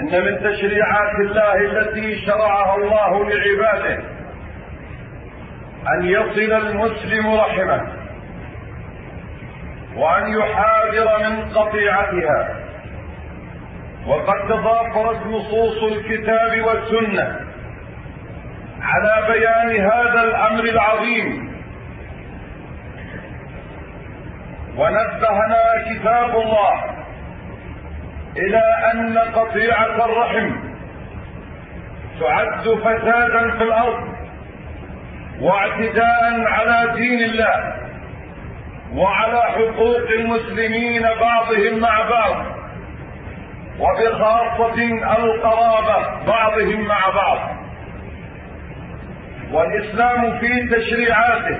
إن من تشريعات الله التي شرعها الله لعباده أن يصل المسلم رحمه وأن يحاذر من قطيعتها، وقد تضافرت نصوص الكتاب والسنة على بيان هذا الأمر العظيم. ونبهنا كتاب الله إلى أن قطيعة الرحم تعد فسادا في الأرض واعتداء على دين الله وعلى حقوق المسلمين بعضهم مع بعض، وبخاصة القرابة بعضهم مع بعض. والإسلام في تشريعاته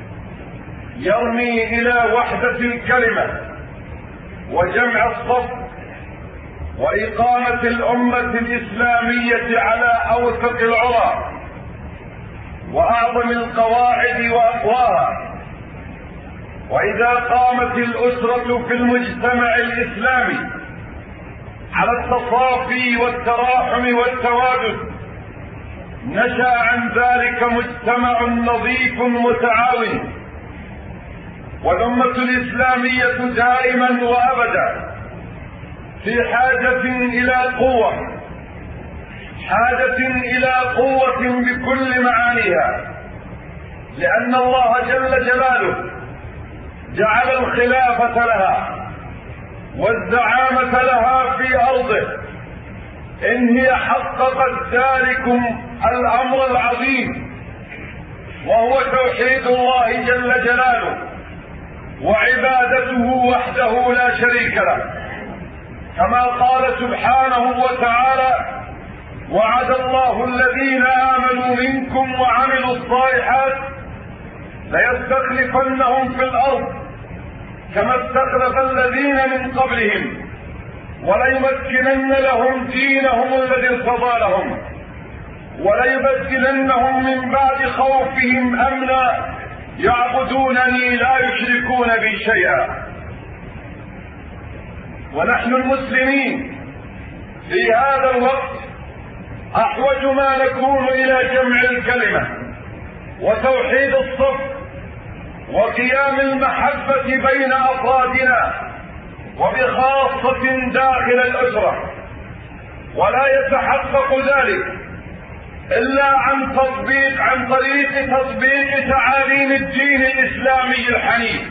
يرمي إلى وحدة الكلمة وجمع الصف وإقامة الأمة الإسلامية على أوثق العرى وأعظم القواعد وأقواها. وإذا قامت الأسرة في المجتمع الإسلامي على التصافي والتراحم والتوادد، نشأ عن ذلك مجتمع نظيف متعاون. والأمة الإسلامية دائما وأبدا في حاجة إلى قوة، حاجة إلى قوة بكل معانيها، لأن الله جل جلاله جعل الخلافة لها والزعامة لها في أرضه إن هي حققت ذلكم الأمر العظيم، وهو توحيد الله جل جلاله وعبادته وحده لا شريك له، كما قال سبحانه وتعالى: وعد الله الذين آمنوا منكم وعملوا الصالحات ليستخلفنهم في الأرض كما استخلف الذين من قبلهم وليمكنن لهم دينهم الذي ارتضى لهم وليبدلنهم من بعد خوفهم أمنا يعبدونني لا يشركون بي شيئا. ونحن المسلمين في هذا الوقت أحوج ما نكون إلى جمع الكلمة وتوحيد الصف وقيام المحبة بين أفرادنا وبخاصة داخل الأسرة، ولا يتحقق ذلك إلا عن طريق تطبيق تعاليم الدين الإسلامي الحنيف.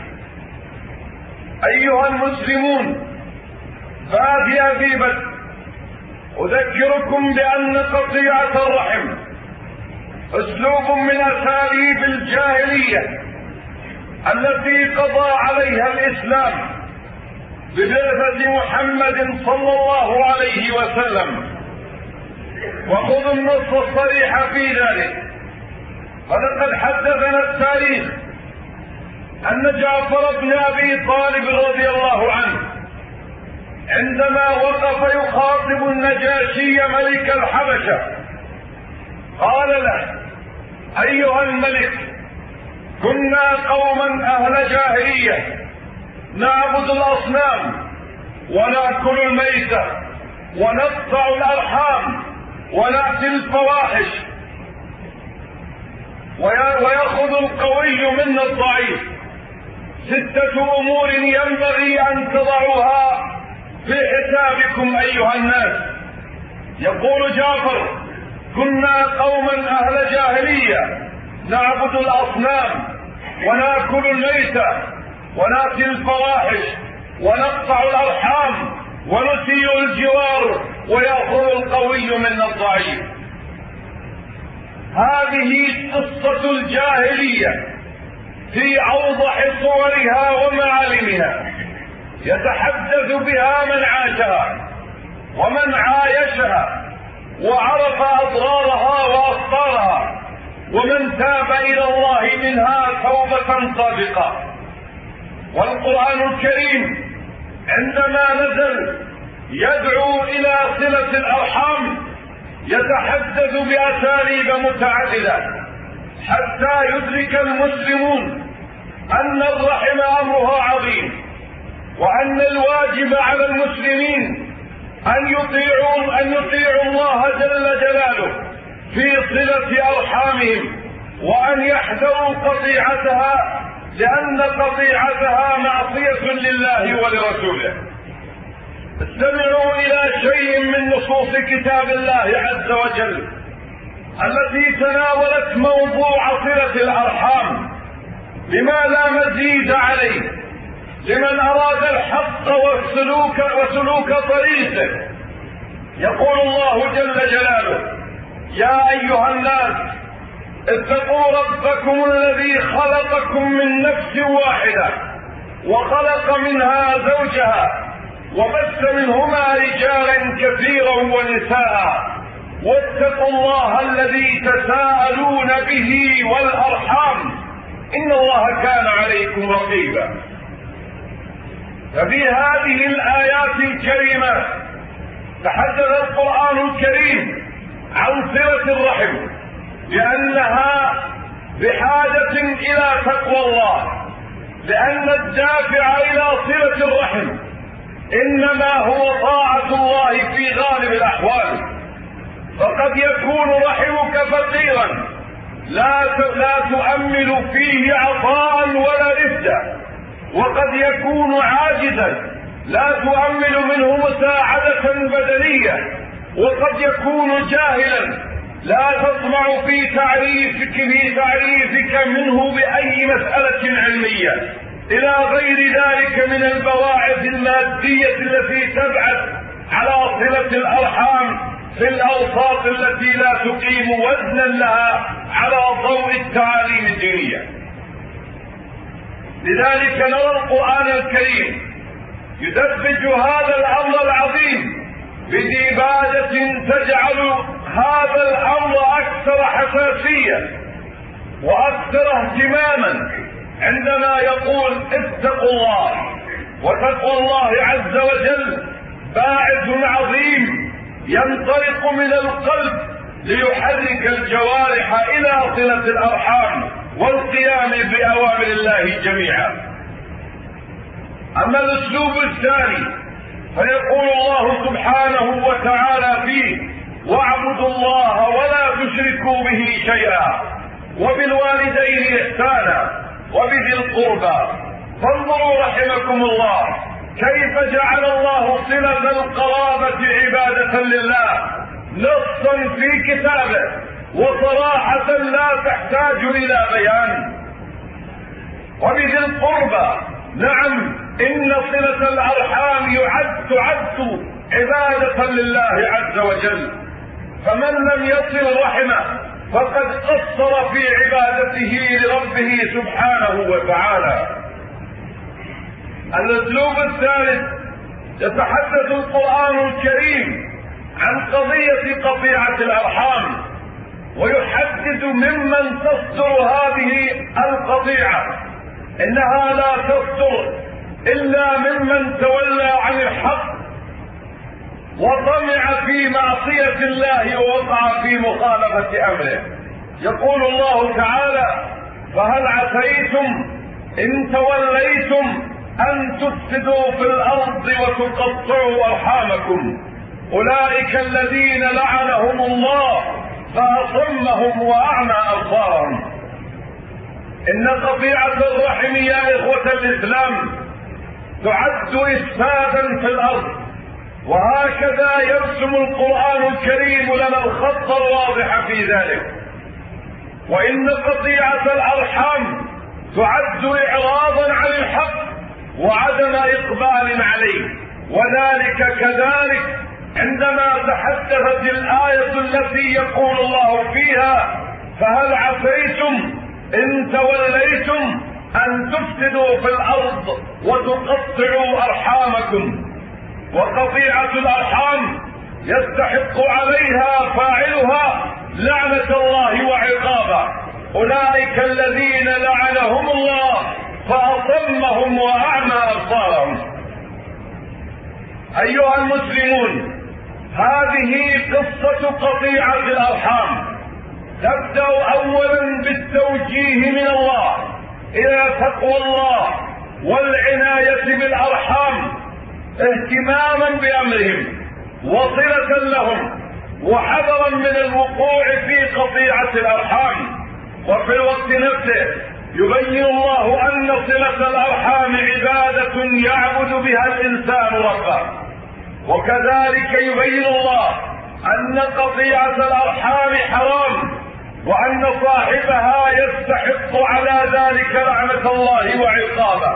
أيها المسلمون، فهذه أذيبة أذكركم بأن قطيعة الرحم أسلوب من أساليب الجاهلية التي قضى عليها الإسلام ببعثة محمد صلى الله عليه وسلم. وخذوا النص الصريح في ذلك، فلقد حدثنا التاريخ أن جعفر بن أبي طالب رضي الله عنه عندما وقف يخاطب النجاشي ملك الحبشة قال له: أيها الملك، كنا قوما أهل جاهلية نعبد الأصنام ونأكل الميتة ونقطع الأرحام ونأتي الفواحش، ويأخذ القوي منا الضعيف. 6 أمور ينبغي أن تضعوها في حسابكم أيها الناس. يقول جعفر: كنا قوما أهل جاهلية نعبد الأصنام ونأكل الميتة ونأتي الفواحش ونقطع الأرحام ونسيء الجوار ويأخذ القوي من الضعيف. هذه قصة الجاهلية في أوضح صورها ومعالمها، يتحدث بها من عاشها ومن عايشها وعرف أضرارها وأخطارها ومن تاب إلى الله منها توبة صادقة. والقرآن الكريم عندما نزل يدعو إلى صلة الأرحام يتحدث بأساليب متعددة حتى يدرك المسلمون أن الرحم أمرها عظيم، وأن الواجب على المسلمين أن يطيعوا في صلة أرحامهم، وأن يحذروا قطيعتها، لأن قطيعتها معصية لله ولرسوله. استمعوا إلى شيء من نصوص كتاب الله عز وجل التي تناولت موضوع صلة الأرحام، لما لا مزيد عليه لمن أراد الحق وسلوك طريقه. يقول الله جل جلاله: يا أيها الناس اتقوا ربكم الذي خلقكم من نفس واحدة وخلق منها زوجها وبث منهما رجالا كثيرا ونساء واتقوا الله الذي تساءلون به والأرحام إن الله كان عليكم رقيبا. ففي هذه الآيات الكريمة تحدث القرآن الكريم عن صلة الرحم، لأنها بحاجة إلى تقوى الله، لأن الدافع إلى صلة الرحم إنما هو طاعة الله في غالب الأحوال. فقد يكون رحمك فقيرا لا تؤمل فيه عطاء ولا رفدا، وقد يكون عاجزا لا تؤمل منه مساعدة بدنية، وقد يكون جاهلا لا تطمع في تعريفك منه بأي مسألة علمية، إلى غير ذلك من البواعث المادية التي تبعث على صلة الأرحام في الأوساط التي لا تقيم وزنا لها على ضوء التعاليم الدينية. لذلك نرى القرآن الكريم يدبج هذا الأمر العظيم بديباجة تجعل هذا الأمر أكثر حساسية وأكثر اهتماما، عندما يقول اتقوا الله. وتقوى الله عز وجل باعث عظيم ينطلق من القلب ليحرك الجوارح إلى صلة الأرحام والقيام بأوامر الله جميعا. أما الأسلوب الثاني فيقول الله سبحانه وتعالى فيه: واعبدوا الله ولا تشركوا به شيئا وبالوالدين إحسانا وبذي القربى. فانظروا رحمكم الله كيف جعل الله صلة القرابة عبادة لله نصا في كتابه وصراحة لا تحتاج إلى بيان. وبذي القربى، نعم، إن صلة الأرحام تعد عبادة لله عز وجل، فمن لم يصل رحمه فقد قصر في عبادته لربه سبحانه وتعالى. الأسلوب الثالث يتحدث القرآن الكريم عن قضية قطيعة الأرحام، ويحدد ممن تصدر هذه القطيعة إنها لا تصدر إلا ممن تولى عن الحق وطمع في معصية الله ووقع في مخالفة أمره. يقول الله تعالى: فهل عسيتم إن توليتم أن تفسدوا في الأرض وتقطعوا أرحامكم أولئك الذين لعنهم الله فأصمهم وأعمى أبصارهم. إن قطيعة الرحم يا إخوة الإسلام تعد إفسادا في الأرض، وهكذا يرسم القرآن الكريم لنا الخط الواضح في ذلك. وإن قطيعة الأرحام تعد إعراضا عن الحق وعدم إقبال عليه، وذلك كذلك عندما تحدثت الآية التي يقول الله فيها: فهل عسيتم إن توليتم أن تفسدوا في الأرض وتقطعوا أرحامكم. وقطيعة الأرحام يستحق عليها فاعلها لعنة الله وعقابه، أولئك الذين لعنهم الله فأصمهم وأعمى أبصارهم. أيها المسلمون، هذه قصة قطيعة الأرحام تبدأ أولا بالتوجيه من الله إلى تقوى الله والعناية بالأرحام اهتماما بأمرهم وصلة لهم، وحذرا من الوقوع في قطيعة الأرحام. وفي الوقت نفسه يبين الله أن صلة الأرحام عبادة يعبد بها الإنسان ربه، وكذلك يبين الله أن قطيعة الأرحام حرام، وأن صاحبها يستحق على ذلك لعنة الله وعقابه،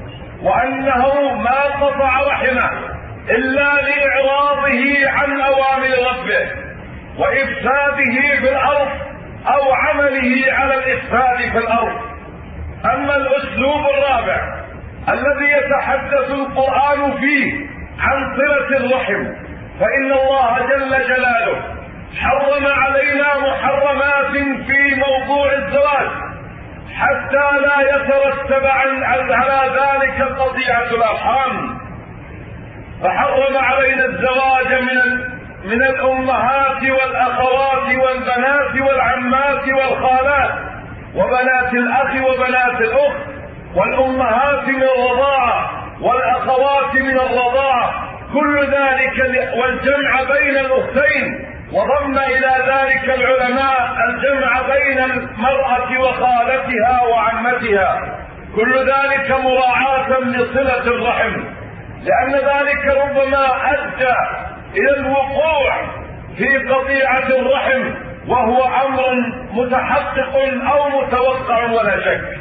وأنه ما قطع رحمه إلا لإعراضه عن أوامر ربه وإفساده في الأرض أو عمله على الإفساد في الأرض. أما الأسلوب الرابع الذي يتحدث القرآن فيه عن صلة الرحم، فإن الله جل جلاله حرم علينا محرمات في موضوع الزواج حتى لا يترتب على ذلك قطيعة الأرحام. فحرم علينا الزواج من الأمهات والأخوات والبنات والعمات والخالات وبنات الأخ وبنات الأخت، والأمهات من الرضاعة والأخوات من الرضاعة، كل ذلك، والجمع بين الأختين، وضم إلى ذلك العلماء الجمع بين المرأة وخالتها وعمتها، كل ذلك مراعاة لصلة الرحم، لأن ذلك ربما أدى إلى الوقوع في قطيعة الرحم، وهو أمر متحقق أو متوقع ولا شك.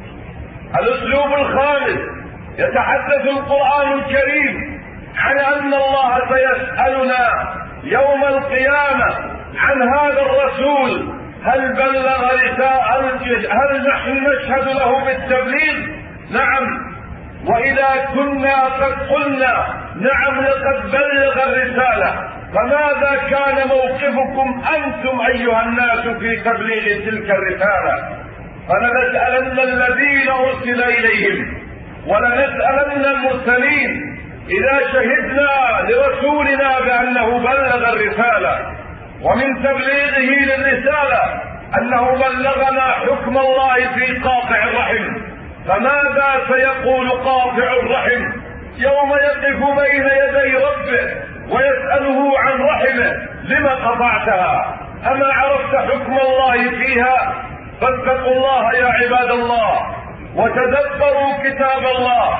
الأسلوب الخامس يتحدث القرآن الكريم عن أن الله سيسألنا يوم القيامة عن هذا الرسول، هل بلغ رسالة؟ هل نحن نشهد له بالتبليغ؟ نعم. وإذا كنا قد قلنا نعم لقد بلغ الرسالة، فماذا كان موقفكم أنتم أيها الناس في تبليغ تلك الرسالة؟ فلنسألن الذين أرسل إليهم ولنسألن المرسلين إذا شهدنا لرسولنا بأنه بلغ الرسالة. ومن تبليغه للرسالة أنه بلغنا حكم الله في قاطع الرحم، فماذا سيقول قاطع الرحم يوم يقف بين يدي ربه ويسأله عن رحمه؟ لما قطعتها؟ أما عرفت حكم الله فيها؟ فاتقوا الله يا عباد الله، وتدبروا كتاب الله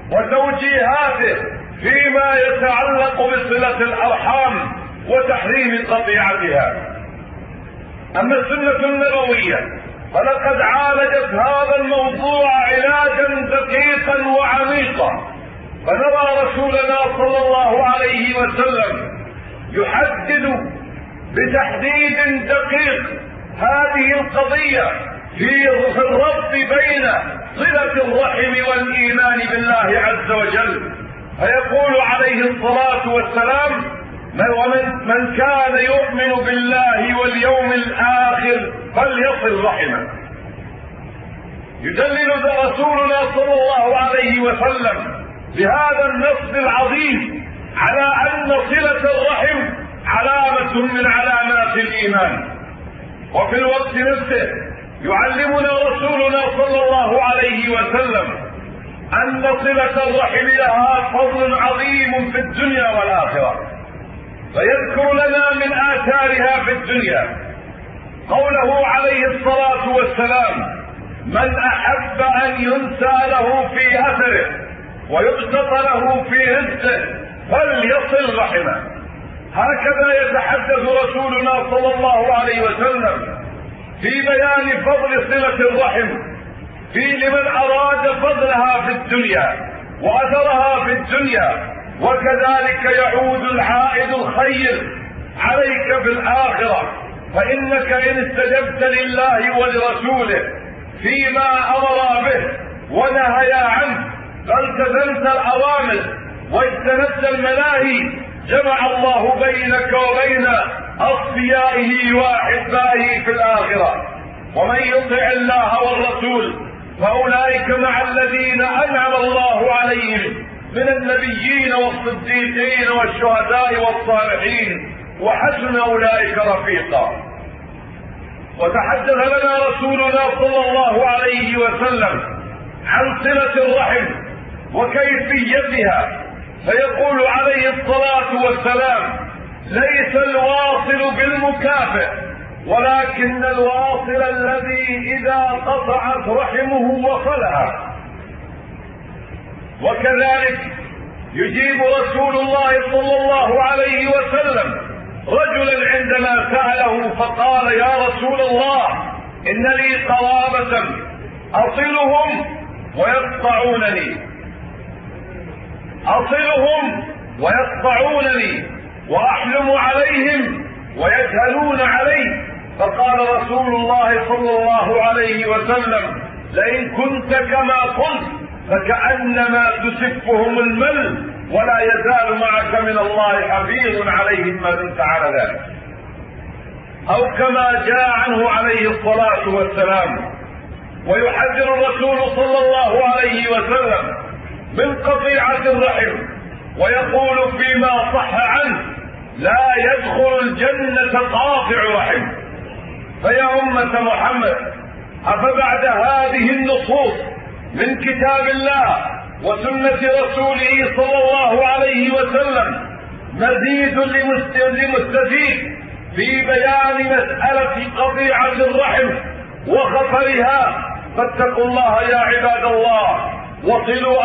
وتوجيهاته فيما يتعلق بصلة الأرحام وتحريم قطيعتها. أما السنة النبوية فلقد عالجت هذا الموضوع علاجا دقيقا وعميقا، فنرى رسولنا صلى الله عليه وسلم يحدد بتحديد دقيق هذه القضية في الربط بين صلة الرحم والإيمان بالله عز وجل، فيقول عليه الصلاة والسلام: من كان يؤمن بالله واليوم الآخر فليصل رحمه. يدلل رسولنا صلى الله عليه وسلم بهذا النص العظيم على أن صلة الرحم علامة من علامات الإيمان. وفي الوقت نفسه يعلمنا رسولنا صلى الله عليه وسلم أن صلة الرحم لها فضل عظيم في الدنيا والآخرة، فيذكر لنا من آثارها في الدنيا قوله عليه الصلاة والسلام: من أحب أن ينسى له في أثره ويبسط له في رزقه فليصل رحمه. هكذا يتحدث رسولنا صلى الله عليه وسلم في بيان فضل صلة الرحم في لمن أراد فضلها في الدنيا وأثرها في الدنيا، وكذلك يعود العائد الخير عليك في الآخرة، فإنك إن استجبت لله ولرسوله فيما أمر به ونهيا عنه فالتزمت الأوامر واجتنبت المناهي، جمع الله بينك وبين أصفيائه وأحبائه في الآخرة. ومن يطع الله والرسول فأولئك مع الذين أنعم الله عليهم من النبيين والصديقين والشهداء والصالحين وحسن أولئك رفيقا. وتحدث لنا رسولنا صلى الله عليه وسلم عن صلة الرحم وكيفيتها، فيقول عليه الصلاة والسلام: ليس الواصل بالمكافئ، ولكن الواصل الذي إذا قطعت رحمه وصلها. وكذلك يجيب رسول الله صلى الله عليه وسلم رجلا عندما سأله فقال: يا رسول الله، إن لي قرابة أصلهم ويقطعونني وأحلم عليهم ويجهلون علي. فقال رسول الله صلى الله عليه وسلم: لئن كنت كما قلت فكأنما تسفهم المل، ولا يزال معك من الله حفيظ عليهم ما دمت على ذلك. أو كما جاء عنه عليه الصلاة والسلام. ويحذر الرسول صلى الله عليه وسلم من قطيعة الرحم، ويقول فيما صح عنه: لا يدخل الجنة قاطع رحم. فيا أمة محمد، أفبعد هذه النصوص من كتاب الله وسنة رسوله صلى الله عليه وسلم مزيد لمستفيد في بيان مسألة قطيعة الرحم وخطرها؟ فاتقوا الله يا عباد الله، وصلوا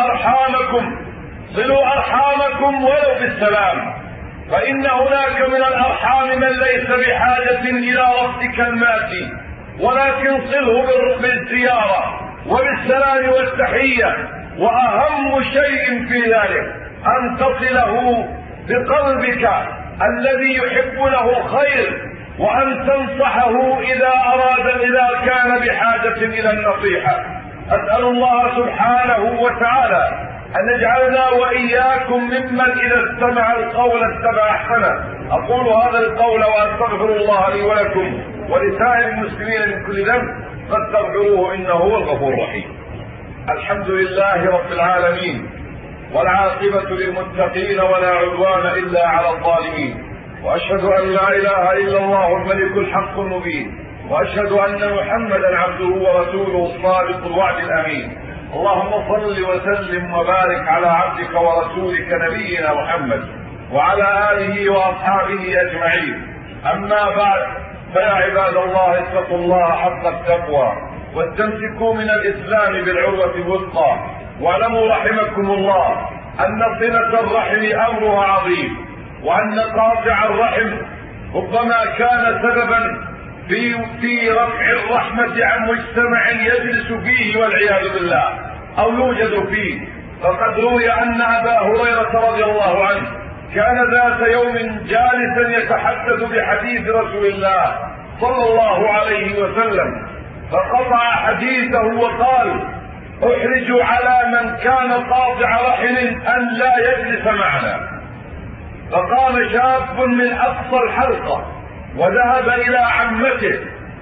أرحامكم ولو بالسلام، فإن هناك من الأرحام من ليس بحاجة إلى ربك الماتي، ولكن صله بالزيارة وبالسلام والتحية. وأهم شيء في ذلك أن تصله بقلبك الذي يحب له الخير، وأن تنصحه إذا كان بحاجة إلى النصيحة. أسأل الله سبحانه وتعالى أن يجعلنا وإياكم ممن إذا استمع القول اتبع أحسنه. أقول هذا القول وأستغفر الله لي ولكم ولسائر المسلمين من كل ذنب فاستغفروه إنه هو الغفور الرحيم. الحمد لله رب العالمين، والعاقبة للمتقين، ولا عدوان إلا على الظالمين. وأشهد أن لا إله إلا الله الملك الحق المبين، وأشهد أن محمدا عبده ورسوله الصادق الوعد الأمين. اللهم صل وسلم وبارك على عبدك ورسولك نبينا محمد وعلى آله وأصحابه أجمعين. أما بعد، فيا عباد الله، اتقوا الله حق التقوى، واستمسكوا من الإسلام بالعروة الوثقى. واعلموا رحمكم الله أن صلة الرحم أمرها عظيم، وأن قاطع الرحم ربما كان سببا في رفع الرحمة عن مجتمع يجلس فيه والعياذ بالله أو يوجد فيه. فقد روي أن أبا هريرة رضي الله عنه كان ذات يوم جالسا يتحدث بحديث رسول الله صلى الله عليه وسلم، فقطع حديثه وقال: احرج على من كان قاطع رحم أن لا يجلس معنا. فقام شاب من أقصى الحلقة وذهب إلى عمته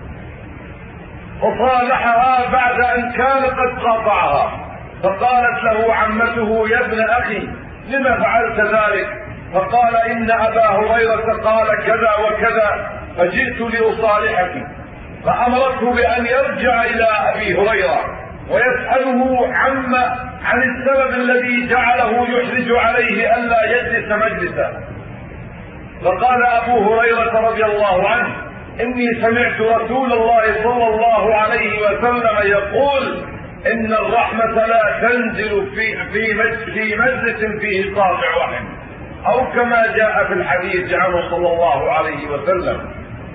وصالحها بعد أن كان قد قاطعها. فقالت له عمته: يا ابن أخي، لما فعلت ذلك؟ فقال: إن أبا هريرة قال كذا وكذا فجئت لأصالحك. فأمرته بأن يرجع إلى أبي هريرة ويسأله عن السبب الذي جعله يحرج عليه ألا يجلس مجلسا. فقال أبو هريرة رضي الله عنه: إني سمعت رسول الله صلى الله عليه وسلم يقول: إن الرحمة لا تنزل في مجلس فيه قاطع رحم، أو كما جاء في الحديث عنه صلى الله عليه وسلم.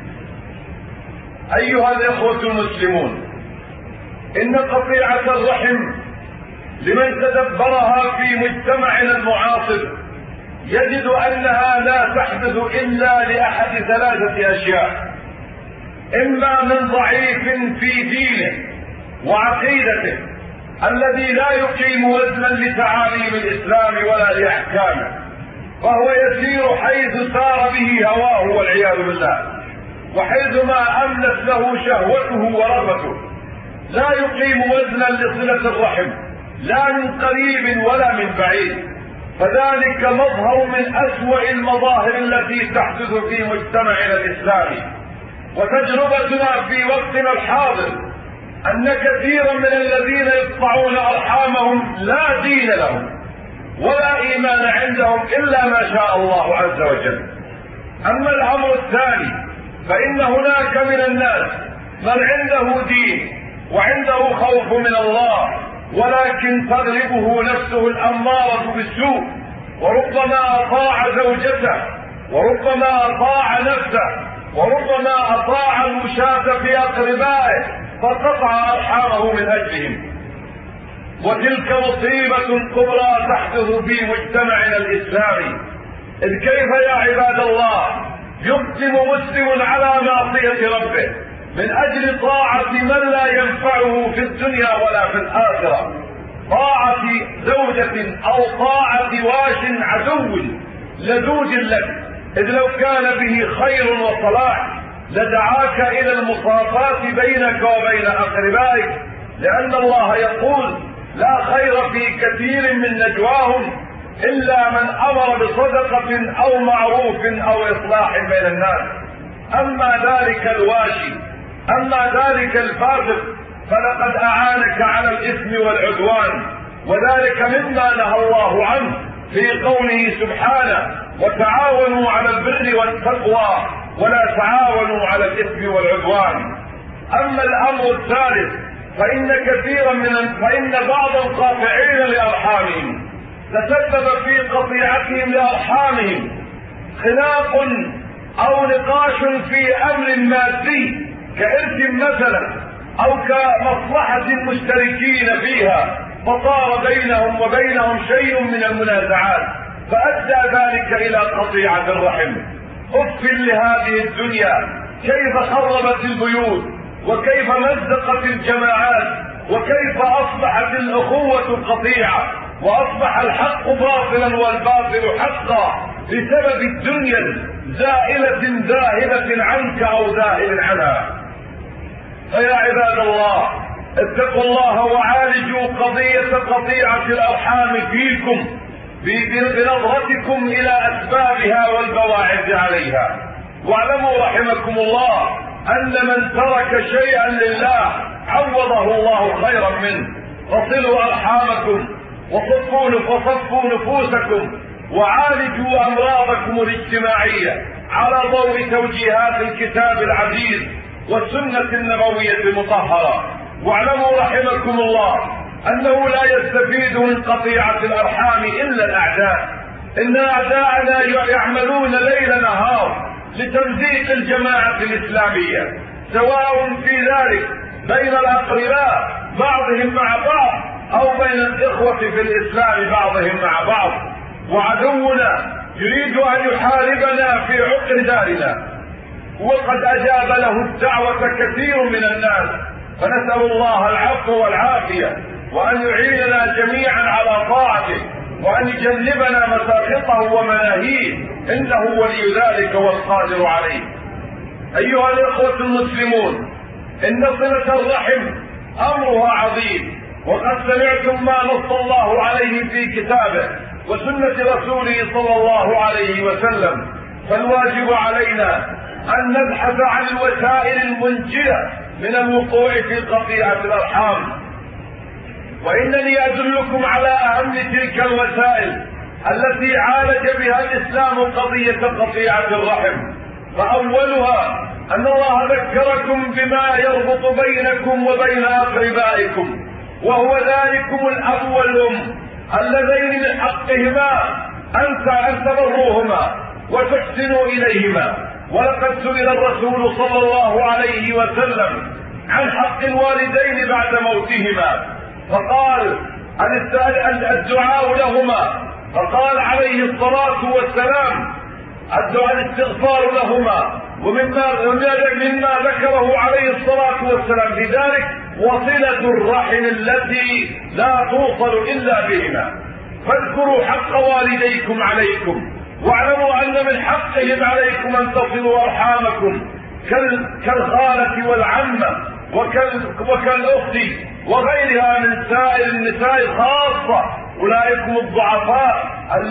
أيها الإخوة المسلمون، إن قطيعة الرحم لمن تدبرها في مجتمعنا المعاصر يجد أنها لا تحدث إلا لأحد ثلاثة أشياء: إما من ضعيف في دينه وعقيدته الذي لا يقيم وزنا لتعاليم الإسلام ولا لأحكامه، فهو يسير حيث سار به هواه والعياذ بالله، وحيث ما أملت له شهوته ورغبته، لا يقيم وزنا لصلة الرحم لا من قريب ولا من بعيد. فذلك مظهر من أسوأ المظاهر التي تحدث في مجتمعنا الإسلامي. وتجربتنا في وقتنا الحاضر أن كثيرا من الذين يقطعون أرحامهم لا دين لهم ولا إيمان عندهم إلا ما شاء الله عز وجل. أما الأمر الثاني فإن هناك من الناس من عنده دين وعنده خوف من الله، ولكن تغلبه نفسه الأمارة بالسوء، وربما أطاع زوجته، وربما أطاع نفسه، وربما أطاع المشاة في أقربائه فقطع أرحامه من أجلهم. وتلك مصيبة كبرى تحدث في مجتمعنا الإسلامي. إذ كيف يا عباد الله يقدم مسلم على معصية ربه من أجل طاعة من لا ينفعه في الدنيا ولا في الآخرة، طاعة زوجة أو طاعة واش عدو لدود لك، إذ لو كان به خير وصلاح لدعاك إلى المصافات بينك وبين أقربائك، لأن الله يقول: لا خير في كثير من نجواهم إلا من أمر بصدقة أو معروف أو إصلاح بين الناس. أما ذلك الواشي، أما ذلك الفاسق فلقد أعانك على الإثم والعدوان، وذلك مما نهى الله عنه في قوله سبحانه: وتعاونوا على البر والتقوى ولا تعاونوا على الإثم والعدوان. أما الأمر الثالث فإن بعض القاطعين لأرحامهم تسبب في قطيعتهم لأرحامهم خلاف أو نقاش في أمر مادي كإرث مثلا أو كمصلحة مشتركين فيها، فصار بينهم وبينهم شيء من المنازعات فأدى ذلك إلى قطيعة الرحم. أف لهذه الدنيا كيف خربت البيوت، وكيف مزقت الجماعات، وكيف أصبحت الأخوة قطيعة، وأصبح الحق باطلا والباطل حقا بسبب الدنيا زائلة ذاهبة عنك أو ذاهب عنها. فيا عباد الله اتقوا الله وعالجوا قضية قطيعة الأرحام فيكم بنظرتكم إلى أسبابها والبواعث عليها. واعلموا رحمكم الله أن من ترك شيئا لله عوضه الله خيرا منه. فصلوا أرحامكم وصفوا نفوسكم وعالجوا أمراضكم الاجتماعية على ضوء توجيهات الكتاب العزيز والسنة النبوية المطهرة. واعلموا رحمكم الله أنه لا يستفيد من قطيعة الأرحام إلا الأعداء. إن أعداءنا يعملون ليل نهار لتمزيق الجماعة الإسلامية، سواء في ذلك بين الأقرباء بعضهم مع بعض أو بين الإخوة في الإسلام بعضهم مع بعض. وعدونا يريد أن يحاربنا في عقر دارنا، وقد أجاب له الدعوة كثير من الناس، فنسأل الله العفو والعافية، وأن يعيننا جميعا على طاعته، وأن يجنبنا مساخطه ومناهيه، إنه ولي ذلك والقادر عليه. أيها الإخوة المسلمون، إن صلة الرحم أمرها عظيم، وقد سمعتم ما نص الله عليه في كتابه وسنة رسوله صلى الله عليه وسلم. فالواجب علينا أن نبحث عن الوسائل المنجية من الوقوع في قطيعة الأرحام. وإنني أدلكم على أهم تلك الوسائل التي عالج بها الإسلام قضية قطيعة الرحم. فأولها أن الله ذكركم بما يربط بينكم وبين أقربائكم، وهو ذلكم الأب والأم اللذين من حقهما أن تبروهما وتحسنوا إليهما. ولقد سئل الرسول صلى الله عليه وسلم عن حق الوالدين بعد موتهما، فقال الدعاء لهما، فقال عليه الصلاة والسلام الدعاء الاستغفار لهما. ومما ذكره عليه الصلاة والسلام بذلك وصلة الرحم التي لا توصل إلا بهما. فاذكروا حق والديكم عليكم، واعلموا أن من حقهم عليكم أن تصلوا أرحامكم كالخالة والعمة وكالأخت وغيرها من سائر النساء خاصة. أولئكم الضعفاء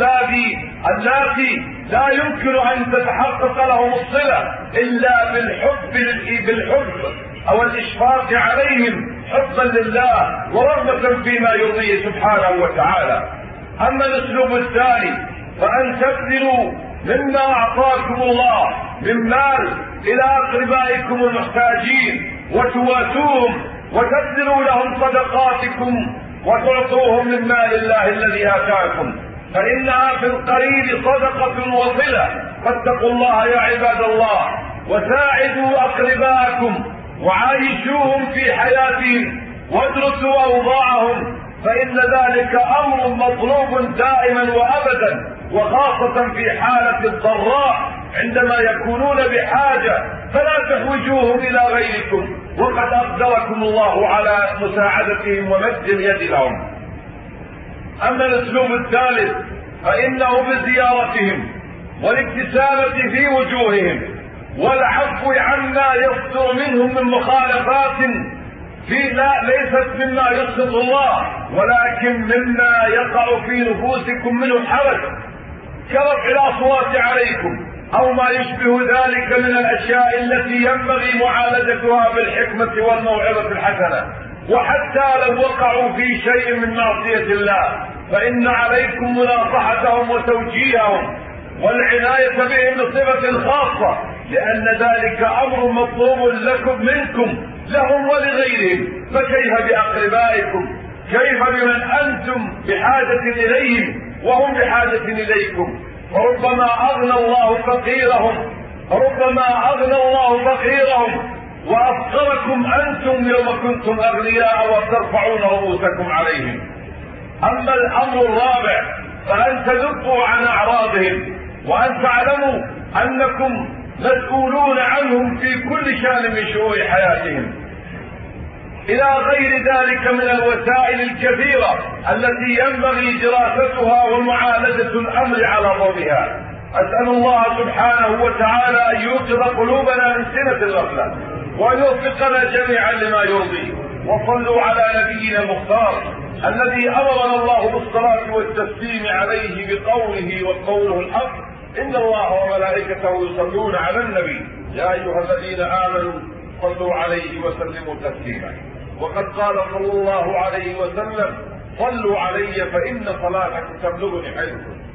اللاتي لا يمكن أن تتحقق لهم الصلة إلا بالحب أو الإشفاق عليهم حبا لله ورغبة فيما يرضيه سبحانه وتعالى. أما الأسلوب الثاني فأن تبذلوا مما أعطاكم الله من مال إلى أقربائكم المحتاجين وتواسوهم وتبذلوا لهم صدقاتكم وتعطوهم من مال الله الذي آتاكم، فإنها في القريب صدقة وصلة. فاتقوا الله يا عباد الله، وساعدوا أقرباءكم وعايشوهم في حياتهم وادرسوا أوضاعهم، فإن ذلك أمر مطلوب دائما وأبدا، وخاصة في حالة الضراء عندما يكونون بحاجة، فلا تحوجوهم إلى غيركم، وقد أقدركم الله على مساعدتهم ومد اليد لهم. أما الأسلوب الثالث فإنه بزيارتهم والابتسامة في وجوههم والعفو عما يصدر منهم من مخالفات ليست مما يسخط الله، ولكن مما يقع في نفوسكم منه حرج، كرفع الأصوات عليكم أو ما يشبه ذلك من الأشياء التي ينبغي معالجتها بالحكمة والموعظة الحسنة. وحتى لو وقعوا في شيء من معصية الله فإن عليكم مناصحتهم وتوجيههم والعناية بهم بصفة خاصة، لأن ذلك أمر مطلوب لكم منكم لهم ولغيرهم. فكيف بأقربائكم؟ كيف بمن أنتم بحاجة إليهم وهم بحاجة إليكم؟ وربما أغنى الله فقيرهم وأفقركم أنتم يوم كنتم أغنياء وترفعون رؤوسكم عليهم. أما الأمر الرابع فأن تذبوا عن أعراضهم، وأن تعلموا أنكم مسؤولون عنهم في كل شأن من شؤون حياتهم، إلى غير ذلك من الوسائل الكثيرة التي ينبغي دراستها ومعالجة الأمر على ضوئها. أسأل الله سبحانه وتعالى أن يوقظ قلوبنا من سنة الغفلة وأن يوفقنا جميعا لما يرضيه. وصلوا على نبينا المختار الذي أمرنا الله بالصلاة والتسليم عليه بقوله وقوله الحق: إن الله وملائكته يصلون على النبي يا أيها الذين آمنوا صلوا عليه وسلموا تسليما. وقد قال صلى الله عليه وسلم: صلوا علي فإن صلاتكم تبلغني حيث كنتم.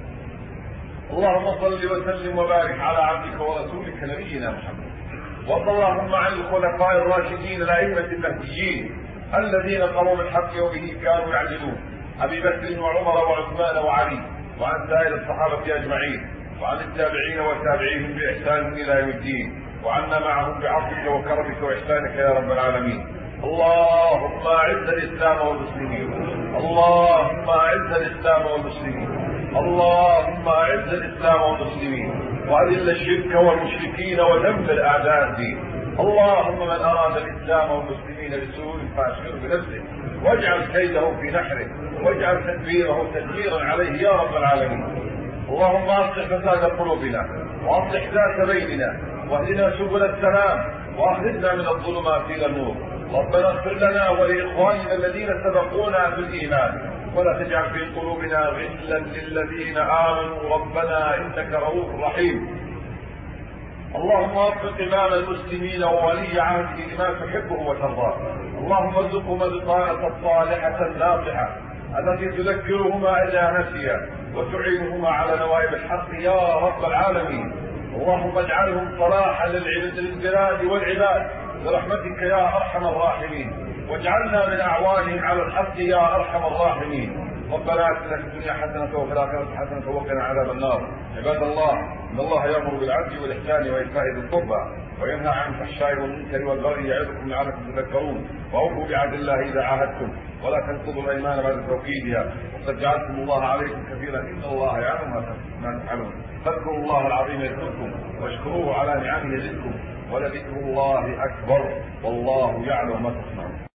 اللهم صل وسلم وبارك على عبدك ورسولك نبينا محمد، وارض اللهم عن الخلفاء الراشدين الأئمة المهديين الذين قروا بالحق وبه كانوا يعدلون، أبي بكر وعمر وعثمان وعلي، وعن سائر الصحابة أجمعين، وعن التابعين وتابعيهم بإحسان إلى يوم الدين، وعنا معهم بعفوك وكرمك وإحسانك يا رب العالمين. اللهم أعز الإسلام والمسلمين، اللهم أعز الإسلام والمسلمين، اللهم أعز الإسلام والمسلمين، وأذل الشرك والمشركين ودمر أعداء الدين. اللهم من أراد الإسلام والمسلمين بسوء فأشغله بنفسه، واجعل كيده في نحره، واجعل تدبيره تدميرا عليه يا رب العالمين. اللهم أصلح فساد قلوبنا، وأصلح ذات بيننا، واهدنا سبل السلام، وأخرجنا من الظلمات إلى النور. ربنا اغفر لنا ولإخواننا الذين سبقونا بالإيمان، ولا تجعل في قلوبنا غلا للذين آمنوا ربنا إنك رؤوف رحيم. اللهم وفق إمام المسلمين وولي عهده لما تحبه وترضاه. اللهم ارزقهما البطانة الصالحة الناصحة التي تذكرهما إذا نسيا وتعينهما على نوائب الحق يا رب العالمين. اللهم اجعلهم صلاحا للبلاد والعباد برحمتك يا أرحم الراحمين، واجعلنا من أعوانهم على الحق يا أرحم الراحمين. ربنا آتنا في الدنيا حسنة وفي الآخرة حسنة وقنا عذاب النار. عباد الله، إن الله يأمر بالعدل والإحسان وإيتاء ذي القربى وينهى عن الفحشاء والمنكر والبغي يعظكم لعلكم تذكرون. وأوفوا بعهد الله إذا عاهدتم، ولا تنقضوا الأيمان بعد توكيدها، وقد جعلتم الله عليكم كفيلا إن الله يعلم ما تفعلون. فاذكروا الله العظيم يذكركم، واشكروه على نعمه يزدكم، ولذكر الله أكبر، والله يعلم ما تصنعون.